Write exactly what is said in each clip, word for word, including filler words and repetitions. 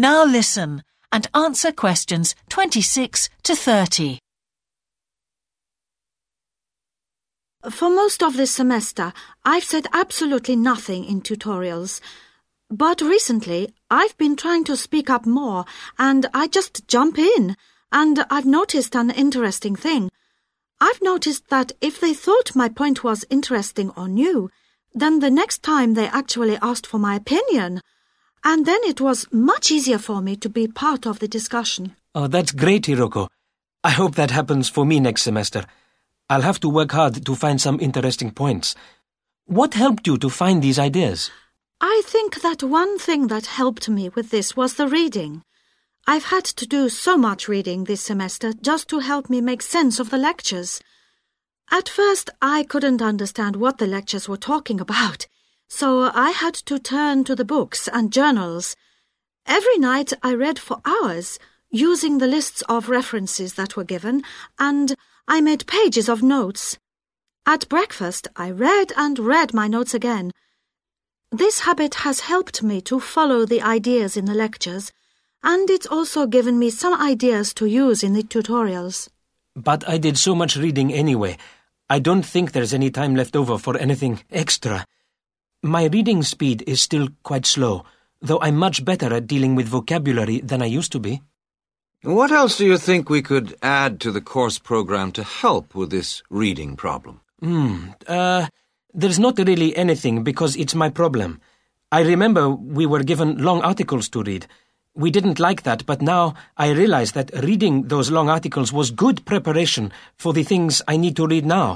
Now listen and answer questions twenty-six to thirty. For most of this semester, I've said absolutely nothing in tutorials. But recently, I've been trying to speak up more, and I just jump in, and I've noticed an interesting thing. I've noticed that if they thought my point was interesting or new, then the next time they actually asked for my opinion. And then it was much easier for me to be part of the discussion. Oh, that's great, Hiroko. I hope that happens for me next semester. I'll have to work hard to find some interesting points. What helped you to find these ideas? I think that one thing that helped me with this was the reading. I've had to do so much reading this semester just to help me make sense of the lectures. At first, I couldn't understand what the lectures were talking about, so I had to turn to the books and journals. Every night I read for hours, using the lists of references that were given, and I made pages of notes. At breakfast, I read and read my notes again. This habit has helped me to follow the ideas in the lectures, and it's also given me some ideas to use in the tutorials. But I did so much reading anyway. I don't think there's any time left over for anything extra. My reading speed is still quite slow, though I'm much better at dealing with vocabulary than I used to be. What else do you think we could add to the course program to help with this reading problem? Hmm, uh... There's not really anything because it's my problem. I remember we were given long articles to read. We didn't like that, but now I realize that reading those long articles was good preparation for the things I need to read now.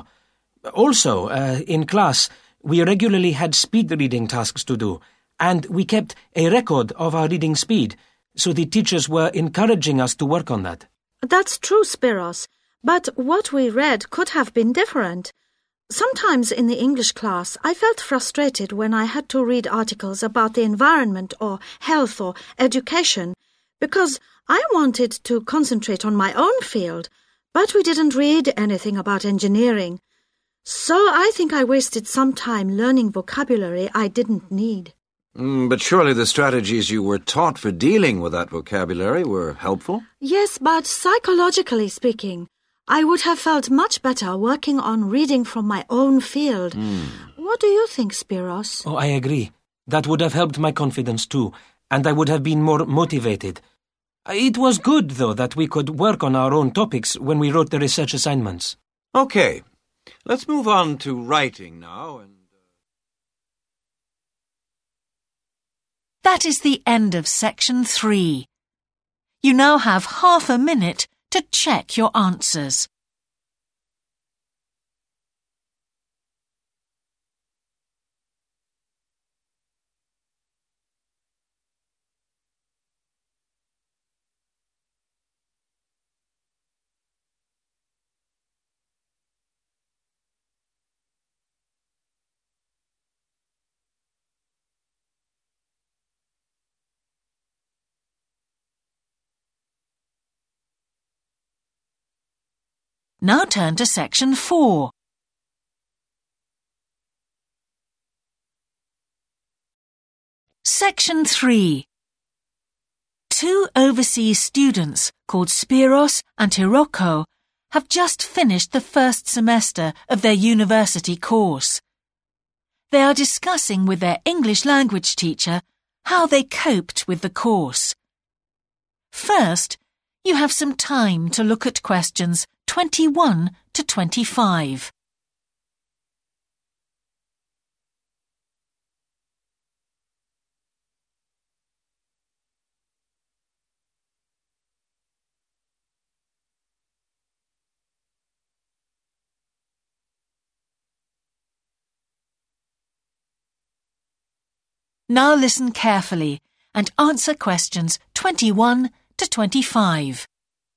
Also, uh, in class, we regularly had speed reading tasks to do, and we kept a record of our reading speed, so the teachers were encouraging us to work on that. That's true, Spiros, but what we read could have been different. Sometimes in the English class, I felt frustrated when I had to read articles about the environment or health or education, because I wanted to concentrate on my own field, but we didn't read anything about engineering. So I think I wasted some time learning vocabulary I didn't need. Mm, but surely the strategies you were taught for dealing with that vocabulary were helpful? Yes, but psychologically speaking, I would have felt much better working on reading from my own field. Mm. What do you think, Spiros? Oh, I agree. That would have helped my confidence too, and I would have been more motivated. It was good, though, that we could work on our own topics when we wrote the research assignments. Okay, let's move on to writing now. And That is the end of section three. You now have half a minute to check your answers. Now turn to section four. Section three. Two overseas students called Spiros and Hiroko have just finished the first semester of their university course. They are discussing with their English language teacher how they coped with the course. First, you have some time to look at questions twenty-one to twenty-five. Now listen carefully and answer questions twenty-one to twenty-five.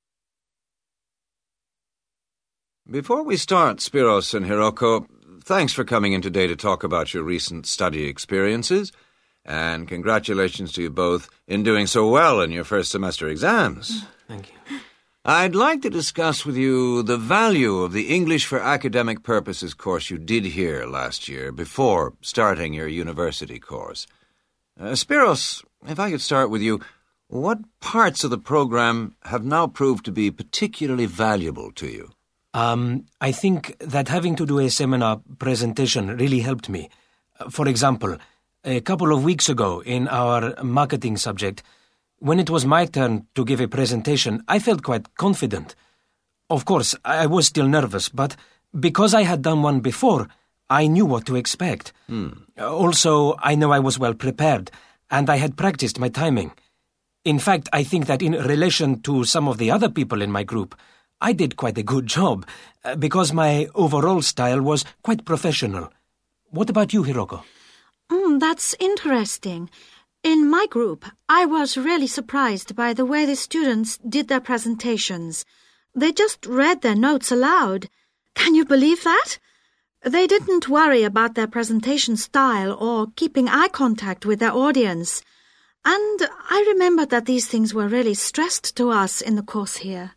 Before we start, Spiros and Hiroko, thanks for coming in today to talk about your recent study experiences, and congratulations to you both in doing so well in your first semester exams. Thank you. I'd like to discuss with you the value of the English for Academic Purposes course you did here last year before starting your university course. Uh, Spiros, if I could start with you, What parts of the program have now proved to be particularly valuable to you? Um, I think that having to do a seminar presentation really helped me. For example, a couple of weeks ago in our marketing subject, when it was my turn to give a presentation, I felt quite confident. Of course, I was still nervous, but because I had done one before, I knew what to expect. Hmm. Also, I know I was well prepared, and I had practiced my timing. In fact, I think that in relation to some of the other people in my group, I did quite a good job, uh, because my overall style was quite professional. What about you, Hiroko? Mm, that's interesting. In my group, I was really surprised by the way the students did their presentations. They just read their notes aloud. Can you believe that? They didn't worry about their presentation style or keeping eye contact with their audience. And I remember that these things were really stressed to us in the course here.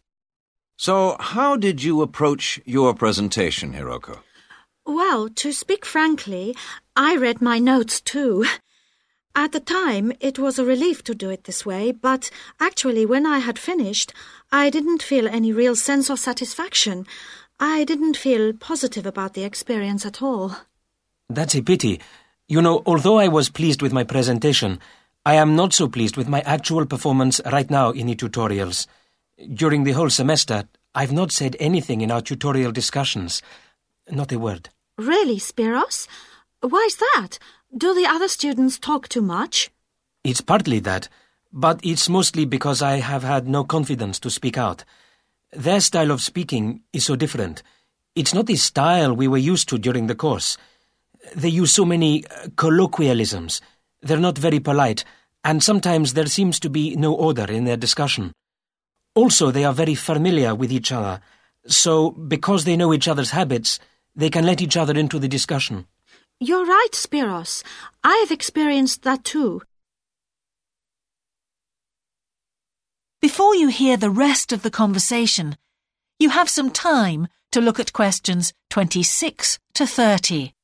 So, how did you approach your presentation, Hiroko? Well, to speak frankly, I read my notes too. At the time, it was a relief to do it this way, but actually when I had finished, I didn't feel any real sense of satisfaction. I didn't feel positive about the experience at all. That's a pity. You know, although I was pleased with my presentation, I am not so pleased with my actual performance right now in the tutorials. During the whole semester, I've not said anything in our tutorial discussions. Not a word. Really, Spiros? Why's that? Do the other students talk too much? It's partly that, but it's mostly because I have had no confidence to speak out. Their style of speaking is so different. It's not the style we were used to during the course. They use so many uh, colloquialisms. They're not very polite, and sometimes there seems to be no order in their discussion. Also, they are very familiar with each other, so because they know each other's habits, they can let each other into the discussion. You're right, Spiros. I've experienced that too. Before you hear the rest of the conversation, you have some time to look at questions twenty-six to thirty.